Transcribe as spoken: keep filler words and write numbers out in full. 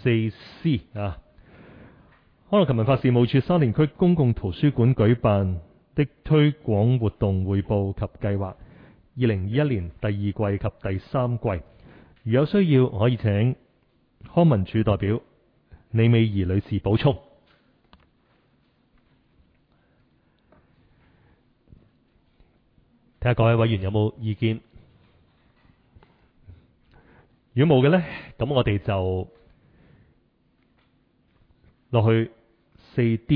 四 C 啊。康樂及文化事務處沙田區公共圖書館舉辦的推廣活動匯報及計劃，二零二一年第二季及第三季，如有需要可以請康文署代表李美儀女士補充。睇下各位委員有冇意見，如果冇嘅呢，咁我哋就落去四 D。